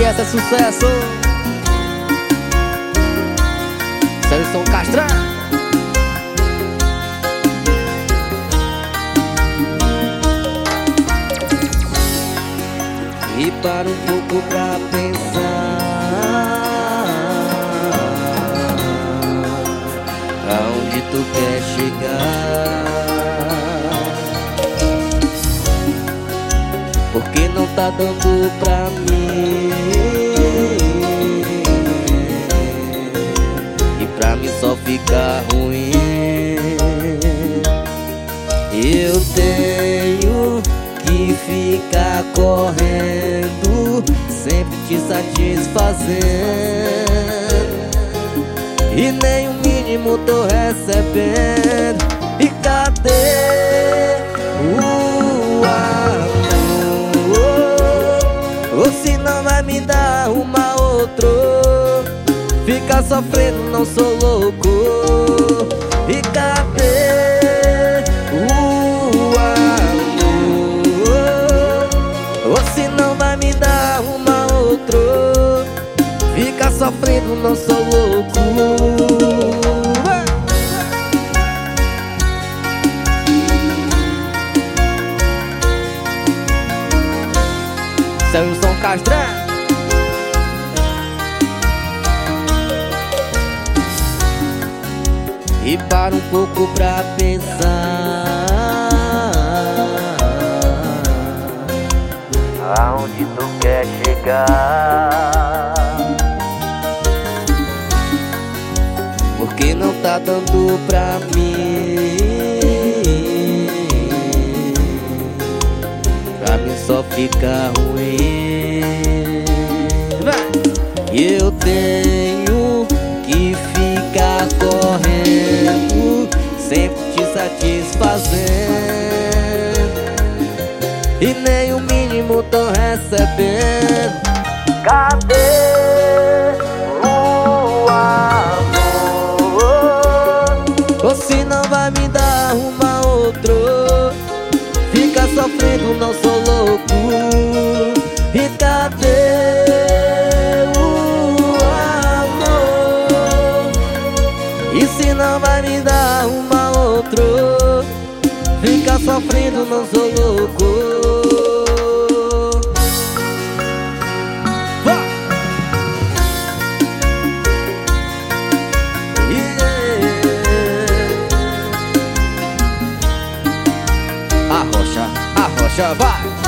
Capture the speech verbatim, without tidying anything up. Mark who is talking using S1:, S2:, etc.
S1: sucesso é sucesso. Celson Castran. E para um pouco pra pensar aonde tu quer chegar, porque não tá dando pra mim, e pra mim só fica ruim. Eu tenho que ficar correndo, sempre te satisfazendo, e nem o mínimo tô recebendo. E cadê o amor? Ou se não vai me dar uma outra? Ficar sofrendo, não sou louco. E cadê o amor? Ou se não vai me dar uma outra? Ficar sofrendo, não sou louco. Celson Castran. E para um pouco pra pensar aonde tu quer chegar, porque não tá dando pra mim, pra mim só fica ruim. E eu tenho que ficar correndo, sempre te satisfazendo, e nem o mínimo tô recebendo. Cadê o amor? Ou se não vai me dar uma outra? Fica sofrendo, não sou louco. E cadê o amor? E se não vai me dar uma outra? Fica sofrendo, não sou louco. Arrocha, arrocha, vai!